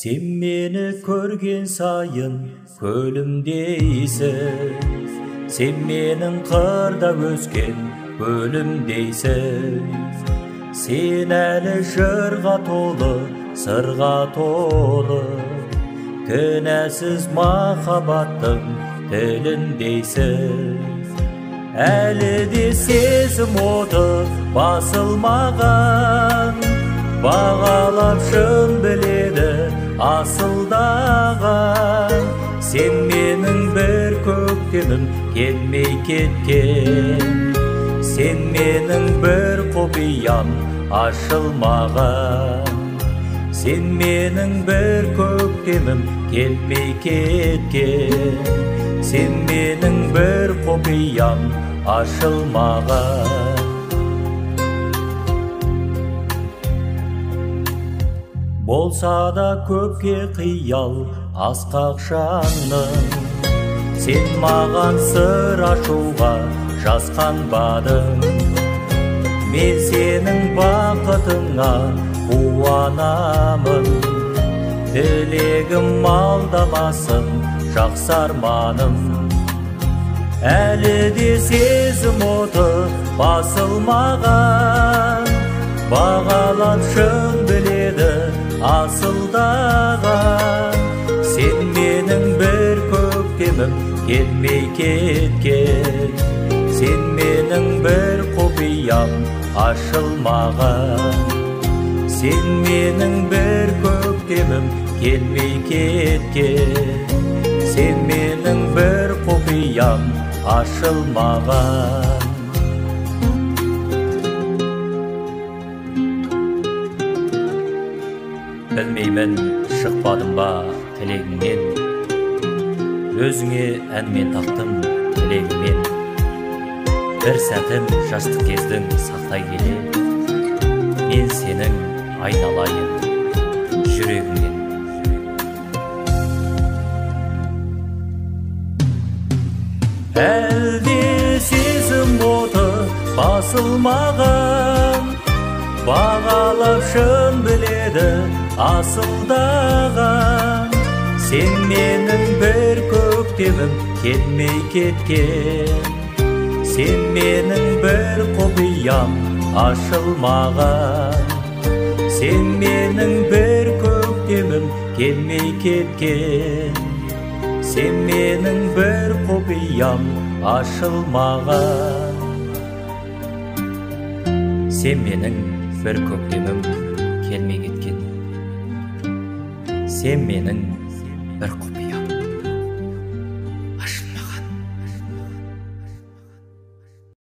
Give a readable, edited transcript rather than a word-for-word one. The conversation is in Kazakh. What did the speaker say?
Сен мені көрген сайын көлімдейсің, сен менің қырда өскен өлімдейсің. Сен әлі жырға толы, сырға толы, кінәсіз махаббаттың тіліндейсің. Әлі де сезім оты басылмаған, бағалап шын біледі асылдаған. Сен менің бір көктемім келмей кеткен, сен менің бір құпиям ашылмаған. Сен менің бір көктемім келмей кеткен, сен менің бір құпиям ашылмаған. Болса да көпке қиял асқақ жаның, сен маған сыр ашуға жасқанбадың. Мен сенің бақытыңа қуанамын, тілегім алдамасын жақсы арманым. Әлі де сезім оты басылмаған, бағалап шын біледі асылдаған. Сен менің бір көктемім келмей кеткен, сен менің бір құпиям ашылмаған. Сен менің бір көктемім келмей кеткен, сен менің бір құпиям ашылмаған. Білмеймін, шықпадым ба тілегіңнен, өзіңе әнмен таптым тілегіңмен. Бір сәтім жастық кездің сақтай келе, мен сенің айналайын жүрегіңнен. Әлде сезім оты басылмаған, бағалап шын біледі асылдаған. Сен менің бір көктемім келмей кеткен, сен менің бір құпиям ашылмаған. Сен менің бір көктемім келмей кеткен, сен менің бір құпиям ашылмаған. Сен менің бір көктемім келмей кеткен, сен менің бір құпиям